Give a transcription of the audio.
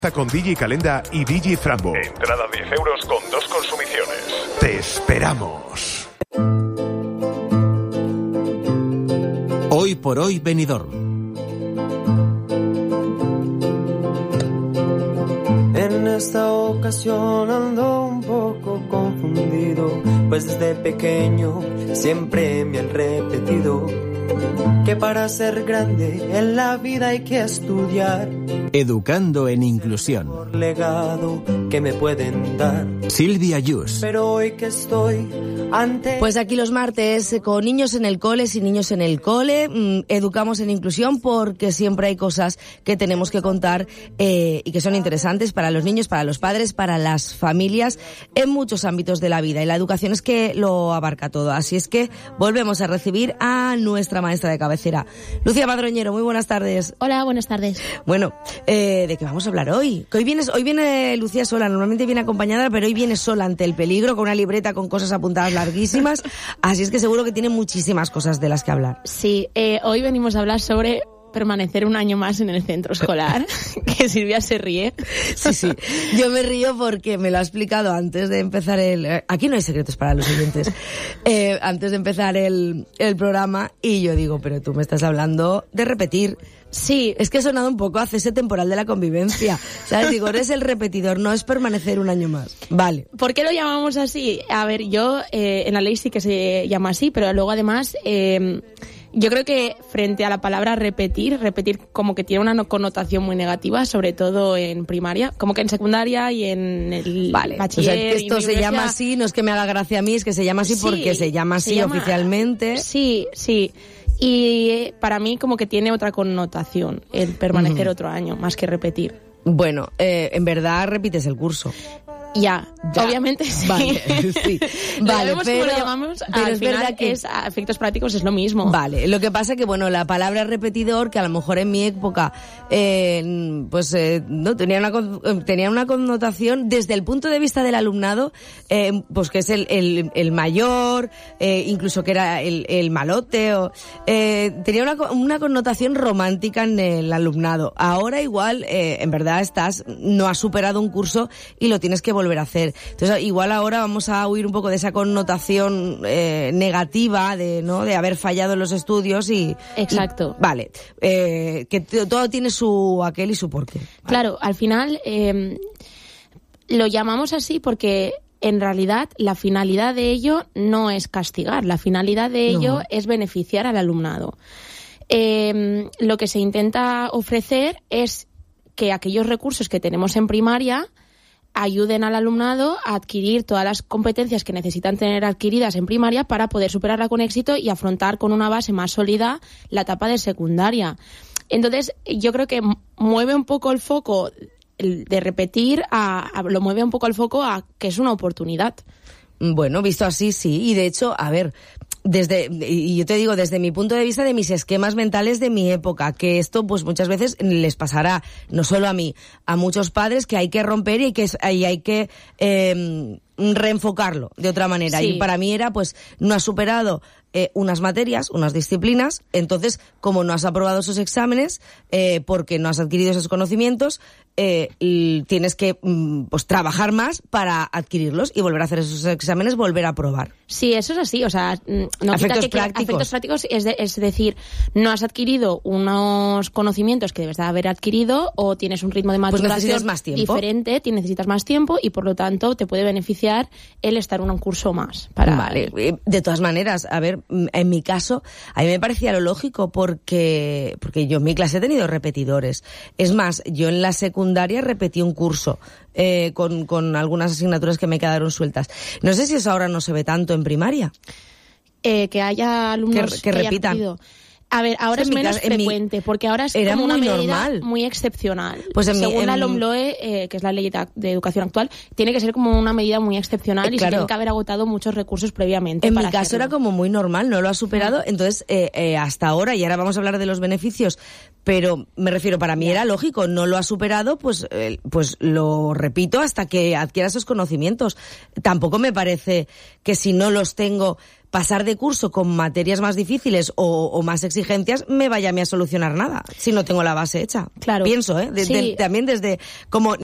Con Digi Calenda y Digi Frambo. Entrada 10 euros con 2 consumiciones. Te esperamos. Hoy por hoy Benidorm. En esta ocasión ando un poco confundido, pues desde pequeño siempre me han repetido que para ser grande en la vida hay que estudiar. Educando en inclusión. Por legado que me pueden dar. Silvia Yus. Pero hoy que estoy ante... Pues aquí los martes con niños en el cole, sin niños en el cole, educamos en inclusión porque siempre hay cosas que tenemos que contar y que son interesantes para los niños, para los padres, para las familias, en muchos ámbitos de la vida. Y la educación es que lo abarca todo. Así es que volvemos a recibir a nuestra maestra de cabecera, Lucía Madroñero. Muy buenas tardes. Hola, buenas tardes. Bueno, ¿de qué vamos a hablar hoy? Que hoy viene Lucía sola, normalmente viene acompañada, pero hoy viene sola ante el peligro, con una libreta con cosas apuntadas larguísimas, así es que seguro que tiene muchísimas cosas de las que hablar. Sí, hoy venimos a hablar sobre permanecer un año más en el centro escolar, que Silvia se ríe. Sí, yo me río porque me lo ha explicado antes de empezar aquí no hay secretos para los oyentes, antes de empezar el programa, y yo digo, pero tú me estás hablando de repetir. Sí, es que he sonado un poco a cese temporal de la convivencia, ¿sabes? Digo, eres el repetidor, no es permanecer un año más. Vale. ¿Por qué lo llamamos así? A ver, yo, en la ley sí que se llama así, pero luego además, yo creo que frente a la palabra repetir como que tiene una connotación muy negativa, sobre todo en primaria, como que en secundaria y en el bachiller. O sea, que esto se llama así, no es que me haga gracia a mí, es que se llama así porque se llama así oficialmente. Sí. Y para mí como que tiene otra connotación el permanecer otro año, más que repetir. Bueno, en verdad repites el curso. Ya, obviamente sí. Vale, sí. Vale, pero lo llamamos, pero al es final verdad que a efectos prácticos es lo mismo. Vale, lo que pasa que bueno, la palabra repetidor, que a lo mejor en mi época no tenía una connotación desde el punto de vista del alumnado, pues que es el mayor, incluso que era el malote, tenía una connotación romántica en el alumnado. Ahora igual, en verdad no has superado un curso y lo tienes que volver a hacer. Entonces igual ahora vamos a huir un poco de esa connotación negativa de haber fallado en los estudios y... Exacto. Vale, que todo tiene su aquel y su porqué. Vale. Claro, al final lo llamamos así porque en realidad la finalidad de ello no es castigar, la finalidad de ello es beneficiar al alumnado. Lo que se intenta ofrecer es que aquellos recursos que tenemos en primaria ayuden al alumnado a adquirir todas las competencias que necesitan tener adquiridas en primaria para poder superarla con éxito y afrontar con una base más sólida la etapa de secundaria. Entonces, yo creo que mueve un poco el foco de repetir, lo mueve un poco el foco a que es una oportunidad. Bueno, visto así, sí. Y de hecho, a ver, y yo te digo, desde mi punto de vista, de mis esquemas mentales de mi época, que esto pues muchas veces les pasará, no solo a mí, a muchos padres, que hay que romper y hay que reenfocarlo de otra manera. Sí. Y para mí era, pues, no has superado unas materias, unas disciplinas, entonces, como no has aprobado esos exámenes, porque no has adquirido esos conocimientos, tienes que pues trabajar más para adquirirlos y volver a hacer esos exámenes, volver a aprobar. Sí, eso es así, o sea, no efectos quita que efectos prácticos es decir, no has adquirido unos conocimientos que debes de haber adquirido o tienes un ritmo de maturación diferente, necesitas más tiempo y por lo tanto te puede beneficiar el estar un curso más. Vale, de todas maneras, a ver, en mi caso, a mí me parecía lo lógico porque yo en mi clase he tenido repetidores. Es más, yo en la secundaria repetí un curso con algunas asignaturas que me quedaron sueltas. No sé si eso ahora no se ve tanto en primaria. Que haya alumnos que repitan. A ver, ahora es menos frecuente, porque ahora es como una medida normal, muy excepcional. Pues según la LOMLOE, que es la ley de educación actual, tiene que ser como una medida muy excepcional y se tienen que haber agotado muchos recursos previamente. En mi caso era como muy normal, no lo ha superado, entonces hasta ahora, y ahora vamos a hablar de los beneficios, pero me refiero, para mí era lógico, no lo ha superado, pues lo repito hasta que adquiera esos conocimientos. Tampoco me parece que si no los tengo pasar de curso con materias más difíciles o más exigencias me vaya a mí a solucionar nada si no tengo la base hecha. Claro. Pienso, Sí. También desde como